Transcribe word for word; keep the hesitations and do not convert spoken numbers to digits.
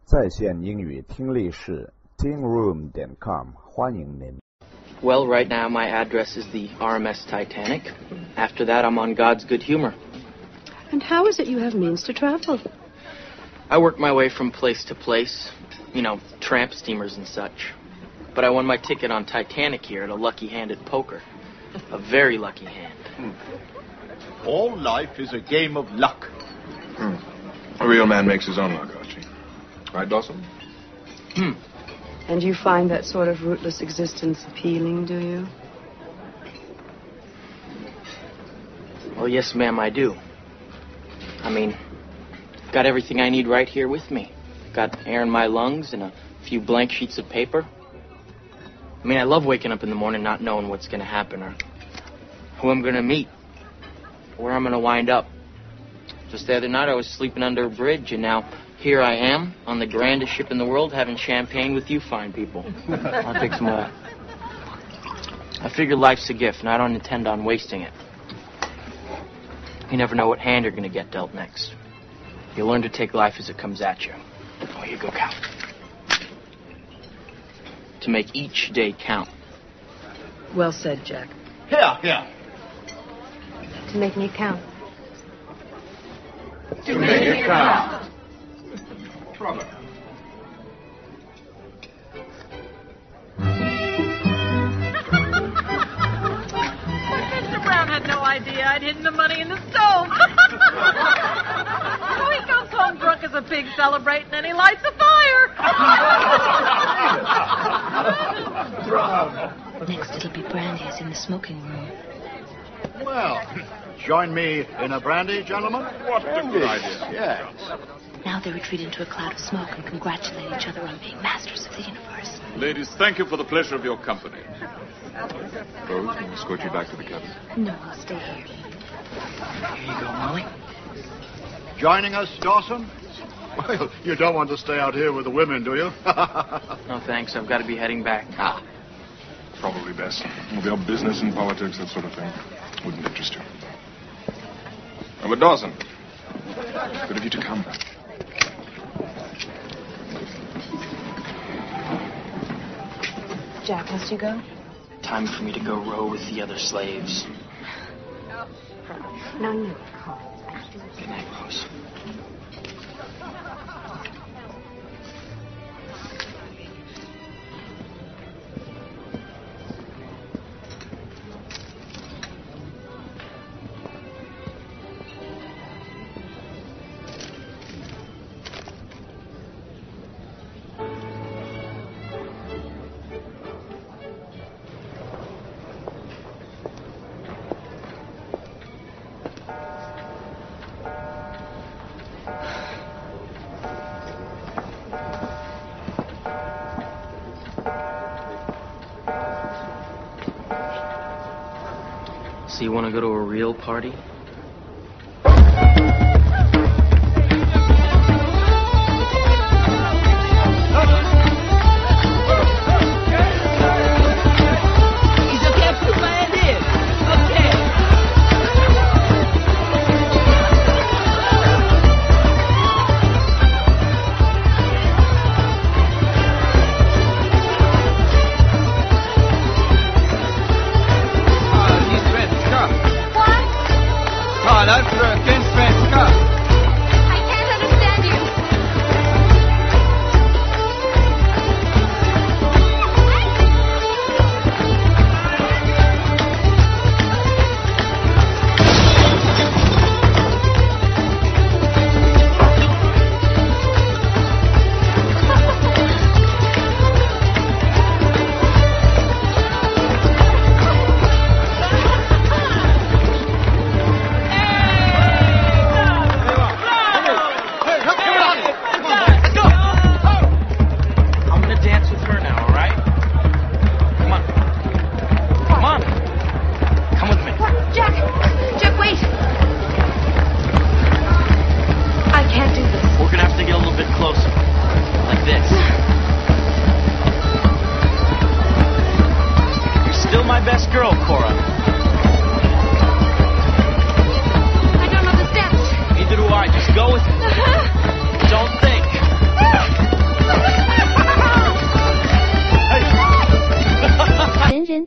在线英语听力室 teen room 点 com 欢迎您。 Well, right now my address is the R M S Titanic. After that, I'm on God's good humor. And how is it you have means to travel? I work my way from place to place, you know, tramp steamers and such. But I won my ticket on Titanic here at a lucky hand at poker. A very lucky hand. Hmm. All life is a game of luck. Hmm. A real man makes his own luck, Archie. Right, Dawson? Hmm. And you find that sort of rootless existence appealing, do you? Well, yes, ma'am, I do. I mean, got everything I need right here with me. Got air in my lungs and a few blank sheets of paper. I mean, I love waking up in the morning not knowing what's going to happen or who I'm going to meet, where I'm going to wind up. Just the other night, I was sleeping under a bridge, and now here I am on the grandest ship in the world having champagne with you fine people. I'll take some more. I figure life's a gift, and I don't intend on wasting it. You never know what hand you're going to get dealt next. You learn to take life as it comes at you. Oh, here you go, Cal. To make each day count. Well said, Jack. Here, here. To make me count. To make it count. Brother. Mister Brown had no idea I'd hidden the money in the stove. So he comes home drunk as a pig celebrating, and he lights a fire. Next it'll be Brandy's in the smoking room. Well, join me in a brandy, gentlemen. What a good idea. Yes. Now they retreat into a cloud of smoke and congratulate each other on being masters of the universe. Ladies, thank you for the pleasure of your company. Rose, can I escort you back to the cabin? No, I'll stay here. Here you go, Molly. Joining us, Dawson? Well, you don't want to stay out here with the women, do you? No, thanks. I've got to be heading back. Ah. Probably best. With your business and politics, that sort of thing, wouldn't interest you. Oh, but Dawson, good of you to come. Jack, must you go? Time for me to go row with the other slaves. No, no. Good night, Rose. So you want to go to a real party?